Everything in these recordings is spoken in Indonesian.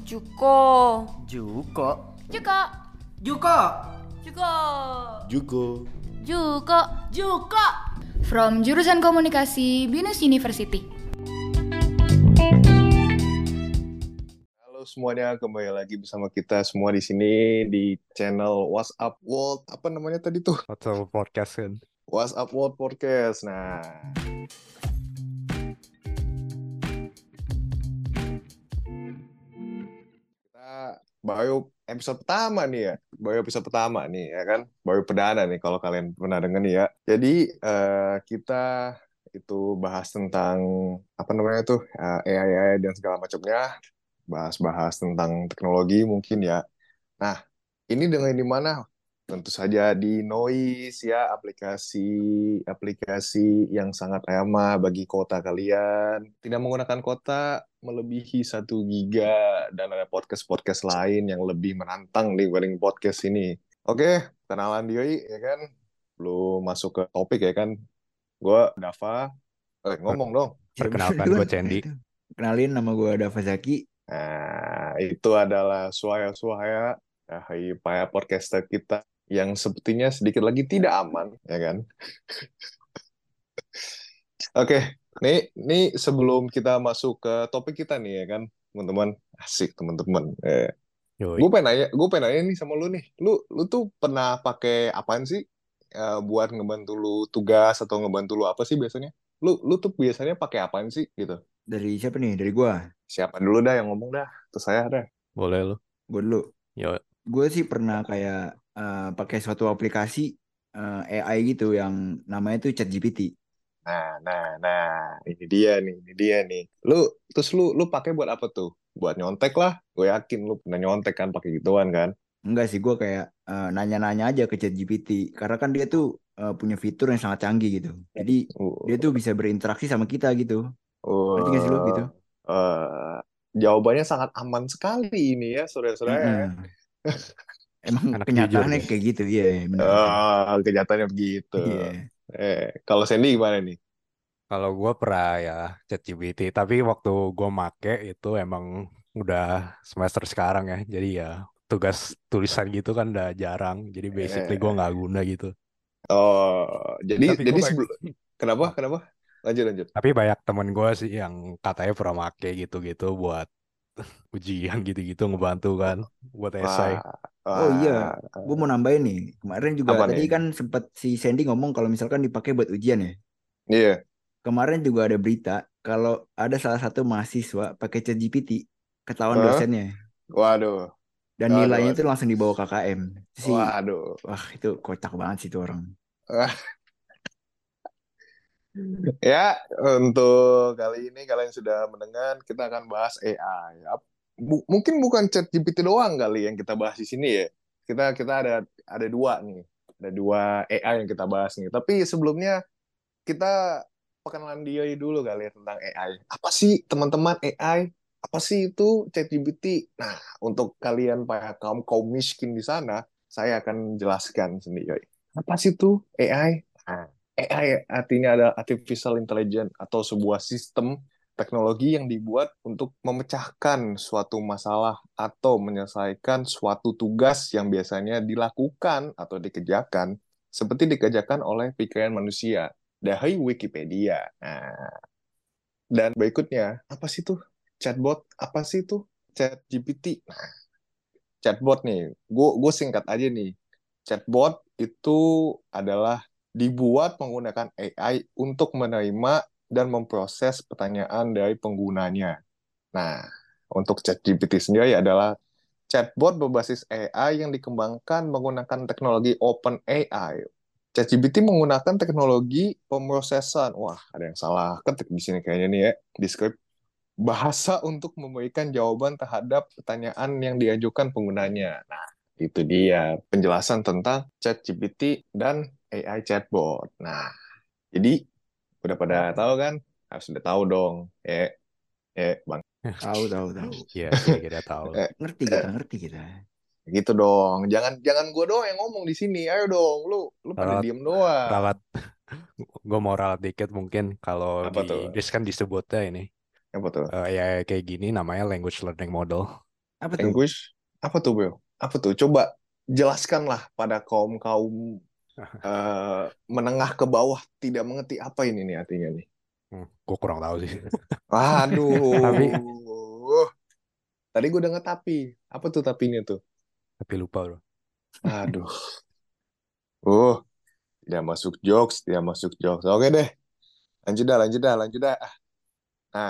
Juko. Juko. Juko. Juko. Juko. Juko. Juko. Juko. From jurusan Komunikasi Binus University. Halo semuanya, kembali lagi bersama kita semua di sini di channel WhatsApp World. Apa namanya tadi tuh? WhatsApp Podcast kan. WhatsApp World Podcast. Nah, kita baru episode pertama nih ya. Baru episode pertama nih ya kan. Baru perdana nih kalau kalian pernah denger nih ya. Jadi kita itu bahas tentang apa namanya tuh AI dan segala macamnya. Bahas-bahas tentang teknologi mungkin ya. Nah, ini dengan di mana? Tentu saja di Noise ya, aplikasi yang sangat ramah bagi kota kalian. Tidak menggunakan kota melebihi 1 giga dan ada podcast-podcast lain yang lebih menantang dibanding podcast ini. Oke, kenalan diri ya kan. Belum masuk ke topik ya kan. Gue Dava. Ngomong dong. Perkenalkan, gue Cendi. Kenalin, nama gue Dava Zaki. Nah, itu adalah suara-suara dari para podcaster kita yang sepertinya sedikit lagi tidak aman, ya kan? Oke, nih sebelum kita masuk ke topik kita nih, ya kan, teman-teman, asik teman-teman. Yoi. Gue pengen nanya nih sama lu nih, lu tuh pernah pakai apaan sih buat ngebantu lu tugas atau ngebantu lu apa sih biasanya? Lu tuh biasanya pakai apaan sih gitu? Dari siapa nih? Dari gue. Siapa dulu dah yang ngomong dah? Terus saya dah. Boleh lu. Gue dulu. Yo. Gue sih pernah kayak pakai suatu aplikasi AI gitu yang namanya tuh ChatGPT. Nah, ini dia nih. Lu pakai buat apa tuh? Buat nyontek lah. Gue yakin lu pernah nyontek kan pakai gituan kan? Enggak sih, gue kayak nanya-nanya aja ke ChatGPT. Karena kan dia tuh punya fitur yang sangat canggih gitu. Jadi dia tuh bisa berinteraksi sama kita gitu. Ngerti gak sih lu gitu? uh, Jawabannya sangat aman sekali ini ya, saudara-saudara. Mm-mm. Emang Anak jujur kenyataannya nih. kayak gitu, iya benar. Kenyataannya begitu. Iya. Kalau Sandy gimana nih? Kalau gue pernah ya ChatGPT, tapi waktu gue make itu emang udah semester sekarang ya. Jadi ya tugas tulisan gitu kan udah jarang. Jadi basically gue Eh, nggak guna gitu. jadi Tapi gue sebelum kenapa? Lanjut. tapi banyak temen gue sih yang katanya pernah make gitu-gitu buat ujian gitu-gitu ngebantu kan buat esai. Wah, Oh iya, wah, gue mau nambahin nih. Kemarin juga apa tadi nih? kan sempat si Sandy ngomong kalau misalkan dipakai buat ujian ya. Iya. Kemarin juga ada berita kalau ada salah satu mahasiswa pakai ChatGPT ketahuan Hah? dosennya Waduh, dan nilainya itu waduh. langsung dibawa KKM. Itu sih, Waduh. wah itu kocak banget sih itu orang. Ah, ya, untuk kali ini kalian sudah mendengar, kita akan bahas AI. Mungkin bukan ChatGPT doang kali yang kita bahas di sini ya. Kita ada dua nih. Ada dua AI yang kita bahas nih. Tapi sebelumnya kita perkenalan diri dulu kali ya tentang AI. Apa sih teman-teman AI? Apa sih itu ChatGPT? Nah, untuk kalian para kaum miskin di sana, saya akan jelaskan sendiri. Apa sih itu AI? Nah, AI artinya ada artificial intelligence atau sebuah sistem teknologi yang dibuat untuk memecahkan suatu masalah atau menyelesaikan suatu tugas yang biasanya dilakukan atau dikerjakan seperti dikerjakan oleh pikiran manusia dari Wikipedia. Nah, dan berikutnya, apa sih tuh chatbot? Apa sih tuh chat GPT? Nah, chatbot nih, gue singkat aja nih. Chatbot itu adalah dibuat menggunakan AI untuk menerima dan memproses pertanyaan dari penggunanya. Nah, untuk ChatGPT sendiri adalah chatbot berbasis AI yang dikembangkan menggunakan teknologi OpenAI. ChatGPT menggunakan teknologi pemrosesan. Wah, ada yang salah ketik di sini kayaknya nih ya, di script. Bahasa untuk memberikan jawaban terhadap pertanyaan yang diajukan penggunanya. Nah, itu dia penjelasan tentang ChatGPT dan AI chatbot. Nah, jadi udah pada tahu kan? Harus udah tahu dong. Bang. Tahu. Iya sih kita tahu. Eh, Ngerti kita. Gitu dong. Jangan jangan gue doang yang ngomong di sini. Ayo dong, lu pada Ralat, diem doang. ralat. Gue mau ralat dikit mungkin kalau Apa di tuh? Inggris kan disebutnya ini Apa tuh? ya kayak gini namanya language learning model. Apa tuh? Language? Apa tuh, Bro? Apa tuh? Coba jelaskanlah pada kaum-kaum menengah ke bawah tidak mengerti apa ini nih artinya nih. Gue kurang tahu sih. Tapi Aduh. Tadi gue denger tapi. Apa tuh tapinya tuh? lupa bro. Aduh. Oh, tidak masuk jokes, tidak masuk jokes. Oke deh. Lanjut dah. Nah,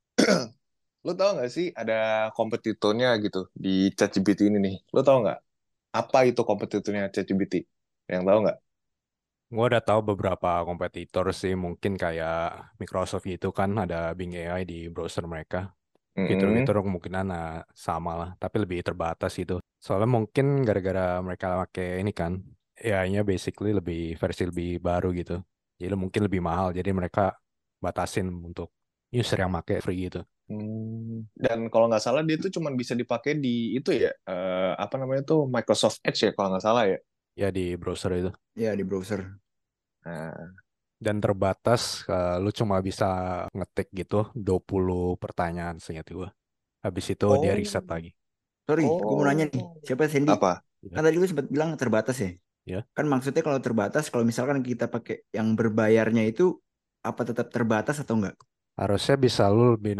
lo tau nggak sih ada kompetitornya gitu di ChatGPT ini nih? Lo tau nggak? Apa itu kompetitornya ChatGPT? Yang tahu nggak? Gue udah tahu beberapa kompetitor sih, mungkin kayak Microsoft itu kan ada Bing AI di browser mereka. Mm-mm. Fitur-fitur kemungkinan sama lah, tapi lebih terbatas gitu. Soalnya mungkin gara-gara mereka pakai ini kan, AI-nya basically versi lebih baru gitu. Jadi mungkin lebih mahal, jadi mereka batasin untuk user yang pakai free gitu. Dan kalau nggak salah dia tuh cuma bisa dipakai di itu ya, apa namanya tuh Microsoft Edge ya kalau nggak salah ya. Ya di browser itu. Ya di browser. Nah, Dan terbatas, lu cuma bisa ngetik gitu 20 pertanyaan seingat gue. Habis itu dia oh, riset lagi. Sorry, gue mau nanya nih. oh, Siapa Sandy? apa? Kan Ya. tadi lu sempat bilang terbatas ya. Ya. Kan maksudnya kalau terbatas, kalau misalkan kita pakai yang berbayarnya itu apa tetap terbatas atau enggak? Harusnya bisa lu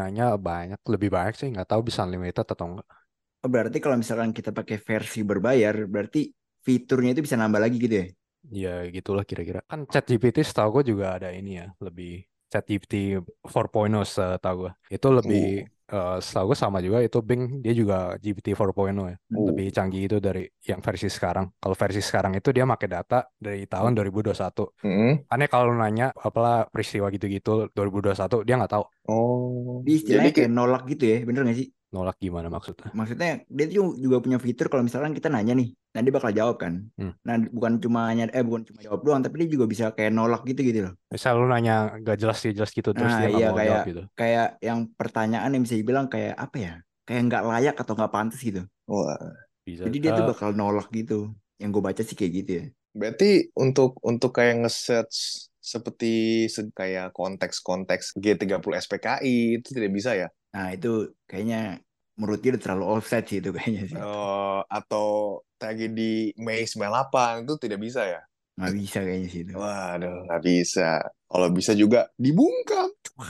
lebih banyak sih, nggak tahu bisa unlimited atau enggak. Oh, berarti kalau misalkan kita pakai versi berbayar, berarti fiturnya itu bisa nambah lagi gitu ya? Ya gitulah kira-kira. Kan ChatGPT setahu gue juga ada ini ya, lebih ChatGPT 4.0 setahu gue. Itu lebih, Uh, setahu gue sama juga, itu Bing, dia juga GPT 4.0 ya. uh, Lebih canggih itu dari yang versi sekarang. Kalau versi sekarang itu dia pakai data dari tahun 2021. mm. Aneh kalau nanya apalah peristiwa gitu-gitu 2021, dia nggak tahu. Oh, Jadi jadi istilahnya kayak nolak gitu ya, bener nggak sih? Nolak gimana maksudnya? Maksudnya dia tuh juga punya fitur kalau misalkan kita nanya nih, nah dia bakal jawab kan. Hmm. Nah bukan cuma jawab doang, tapi dia juga bisa kayak nolak gitu gitu loh. Misal lu nanya gak jelas jelas gitu, terus Nah dia nggak iya mau kayak jawab gitu. kayak yang pertanyaan yang bisa dibilang kayak apa ya? Kayak nggak layak atau nggak pantas gitu. wah. Bisa. Jadi dia tuh bakal nolak gitu. Yang gue baca sih kayak gitu ya. Berarti untuk kayak nge-search seperti kayak konteks-konteks G30 SPKI itu tidak bisa ya? Nah itu kayaknya menurut dia udah terlalu offset sih itu kayaknya sih. Atau tragedi Mei 98 itu tidak bisa ya? Nggak bisa kayaknya sih itu. Waduh, nggak bisa. Kalau bisa juga dibungkam.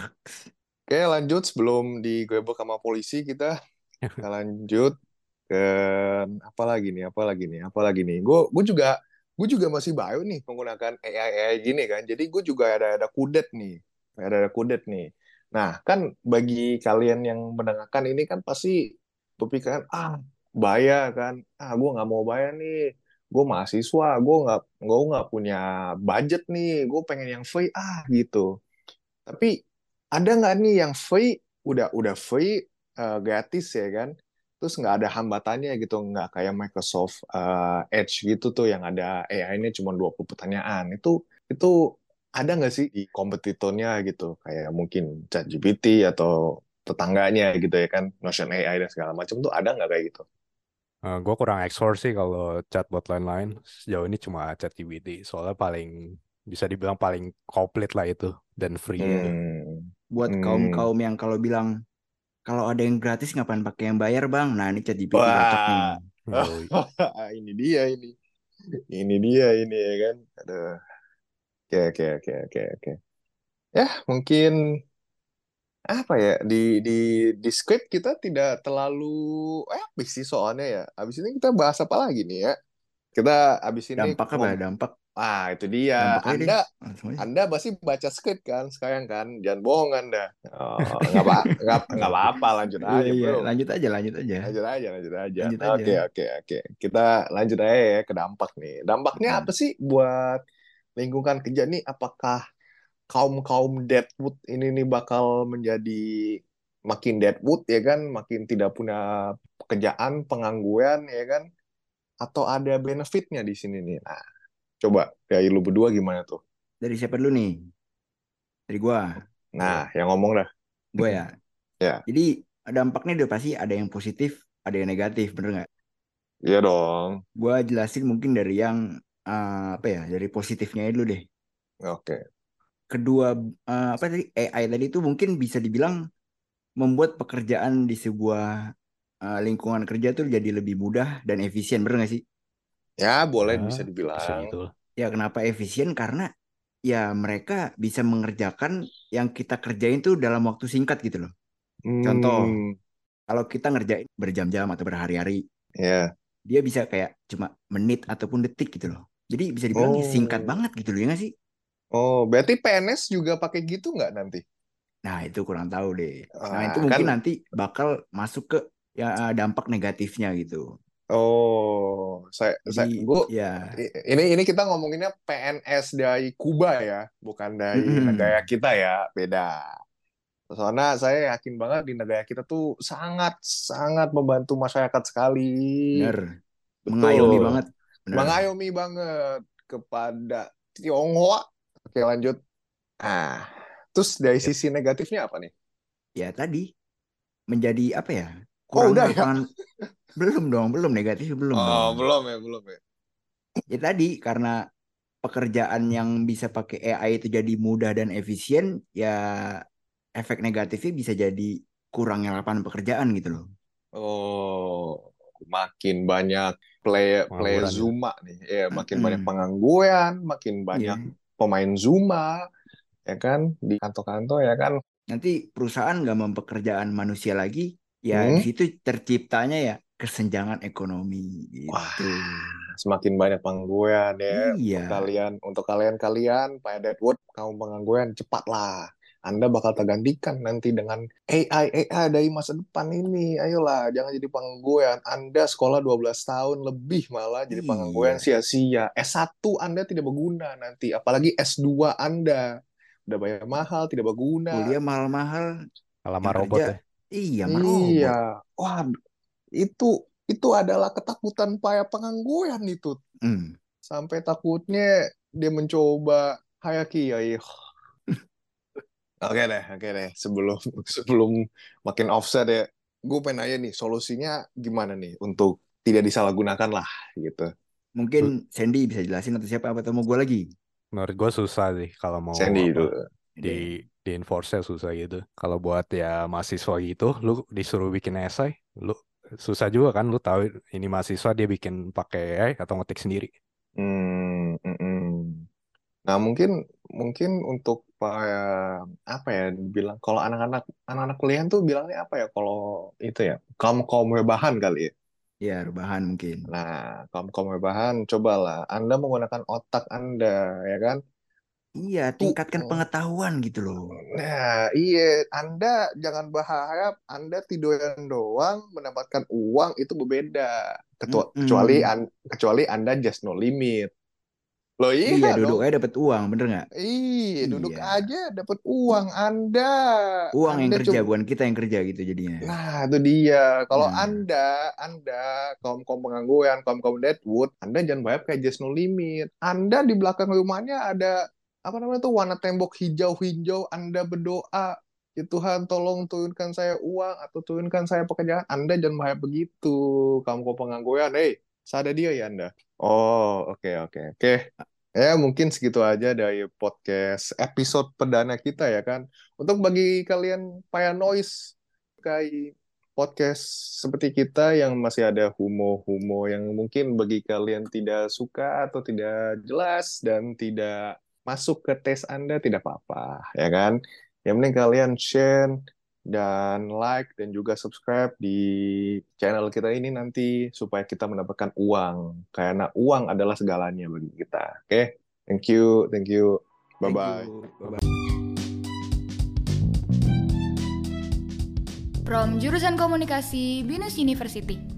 Oke, lanjut sebelum digerebek sama polisi kita lanjut ke apa lagi nih. Gue juga masih baru nih menggunakan AI gini kan. Jadi gue juga ada kudet nih. Ada kudet nih. Nah, kan bagi kalian yang mendengarkan ini kan pasti berpikiran, bayar kan. Gue nggak mau bayar nih. Gue mahasiswa, gue nggak punya budget nih. Gue pengen yang free gitu. Tapi ada nggak nih yang free, udah free, gratis ya kan? Terus nggak ada hambatannya gitu, nggak kayak Microsoft Edge gitu tuh yang ada AI-nya cuma 20 pertanyaan. Itu ada nggak sih di kompetitornya gitu, kayak mungkin ChatGPT atau tetangganya gitu ya kan, Notion AI dan segala macam tuh ada nggak kayak gitu? Gue kurang explore sih kalau chatbot lain-lain. Sejauh ini cuma ChatGPT. Soalnya bisa dibilang paling komplit lah itu. Dan free gitu. Hmm, Buat hmm. kaum-kaum yang kalau bilang kalau ada yang gratis ngapain pakai yang bayar bang? Nah ini ChatGPT cocok nih. Wah, Yoi. ini dia ini dia ini ya kan. Aduh. Oke, oke, oke, oke, oke. Ya, mungkin apa ya di script kita tidak terlalu habis sih soalnya ya. Habis ini kita bahas apa lagi nih ya? Kita habis ini Dampak apa? Dampak itu dia. dampaknya deh. Anda Langsung aja. Anda pasti baca script kan sekarang kan? Jangan bohong Anda. Oh, nggak apa-apa, lanjut Iya aja, iya bro. lanjut aja lanjut aja Lanjut aja, lanjut aja. lanjut aja. Oke, oke, oke. Kita lanjut aja ya ke dampak nih. Dampaknya Hmm. apa sih buat lingkungan kerja nih? Apakah kaum-kaum deadwood ini nih bakal menjadi makin deadwood ya kan, makin tidak punya pekerjaan, pengangguran ya kan, atau ada benefitnya di sini nih? Nah, coba dari lu berdua gimana tuh? Dari siapa dulu nih? Dari gua. Nah, yang ngomong dah. Gua ya. Ya, Jadi dampaknya udah pasti ada yang positif, ada yang negatif, bener nggak? iya dong. Gua jelasin mungkin dari yang apa ya, dari positifnya dulu deh. Oke. Kedua apa tadi AI tadi itu mungkin bisa dibilang membuat pekerjaan di sebuah lingkungan kerja tuh jadi lebih mudah dan efisien, bener nggak sih? Ya, boleh Ya, bisa bisa dibilang. gitu lah. Ya kenapa efisien? Karena ya mereka bisa mengerjakan yang kita kerjain tuh dalam waktu singkat gitu loh. Contoh, Hmm, kalau kita ngerjain berjam-jam atau berhari-hari, ya. dia bisa kayak cuma menit ataupun detik gitu loh. Jadi bisa dibilang ya singkat Oh, banget gitu loh, ya nggak sih? berarti PNS juga pakai gitu nggak nanti? Nah itu kurang tahu deh. Nah itu Ah, kan, mungkin nanti bakal masuk ke ya dampak negatifnya gitu. Jadi gue, ya, ini kita ngomonginnya PNS dari Kuba ya, bukan dari negara mm-mm, kita ya, beda. Soalnya saya yakin banget di negara kita tuh sangat sangat membantu masyarakat sekali. bener, mengayomi Betul. banget, bener. Mengayomi banget kepada Tionghoa. Oke, lanjut. Ah, terus dari Yep. sisi negatifnya apa nih? Ya tadi menjadi apa ya? Oh, Kurangnya udah ya? lapangan, belum dong, belum negatif belum Oh, dong. belum ya, belum ya. Ya tadi karena pekerjaan yang bisa pakai AI itu jadi mudah dan efisien, ya efek negatifnya bisa jadi kurangnya lapangan pekerjaan gitu loh. Oh, makin banyak play Pengangguran itu. Zuma nih. Ya, makin banyak Mm-mm. pengangguran, makin banyak Iya. pemain Zuma, ya kan? Di kantor-kantor, ya kan? Nanti perusahaan nggak mempekerjaan manusia lagi, ya di Hmm? situ terciptanya ya kesenjangan ekonomi Wah, gitu. semakin banyak pengangguran ya. Iya, Untuk kalian, Pak Deadwood, kamu pengangguran, cepatlah. Anda bakal tergantikan nanti dengan AI dari masa depan ini. Ayolah, jangan jadi pengangguran. Anda sekolah 12 tahun lebih malah jadi pengangguran iya. sia-sia. S1 Anda tidak berguna nanti, apalagi S2 Anda. Udah bayar mahal, tidak berguna. Kuliah mahal-mahal, Lama yang robot kerja ya. iya Iya, merobot. wah, itu itu adalah ketakutan para pengangguran itu. Hmm. Sampai takutnya dia mencoba Hayaki. Oke deh. Sebelum sebelum makin offset ya, gue pengen nanya nih, solusinya gimana nih untuk tidak disalahgunakan lah gitu. Mungkin Su- Sandy bisa jelasin atau siapa atau mau gue lagi? Menurut gue susah sih kalau mau Sandy apa dulu. di Ide. di enforce susah gitu. Kalau buat ya mahasiswa gitu, lu disuruh bikin esai, lu susah juga kan. Lu tahu ini mahasiswa dia bikin pakai AI atau ngetik sendiri. Hmm, mm, mm. Nah, mungkin mungkin untuk apa ya bilang kalau anak-anak kuliah tuh bilangnya apa ya kalau itu ya kaum kaum rebahan kali ya. Ya, rebahan mungkin. Nah, kaum kaum rebahan cobalah Anda menggunakan otak Anda ya kan. Iya, Tuh, tingkatkan pengetahuan gitu loh. nah iya Anda jangan berharap Anda tiduran doang mendapatkan uang itu berbeda. Kecuali Mm-mm. kecuali Anda just no limit. Loh Iya, iya duduk dong. aja dapat uang, bener nggak? Iya, duduk Iya, aja dapat uang. uang yang Anda kerja, coba. bukan kita yang kerja gitu jadinya. Nah, itu dia. Kalau Nah, Anda kaum pengangguran, kaum Deadwood, Anda jangan bayar kayak Just No Limit. Anda di belakang rumahnya ada apa namanya tuh warna tembok hijau-hijau. Anda berdoa, ya Tuhan tolong turunkan saya uang atau turunkan saya pekerjaan. Anda jangan bayar begitu. Kaum pengangguran, sadar dia ya Anda. Oh, oke. Ya, mungkin segitu aja dari podcast episode perdana kita ya kan. Untuk bagi kalian Noise kayak podcast seperti kita yang masih ada humo-humo yang mungkin bagi kalian tidak suka atau tidak jelas dan tidak masuk ke tes Anda tidak apa-apa, ya kan? Yang penting kalian share dan like dan juga subscribe di channel kita ini nanti supaya kita mendapatkan uang. Karena uang adalah segalanya bagi kita. Oke? Thank you. thank Bye-bye. you. Bye-bye. From Jurusan Komunikasi Binus University.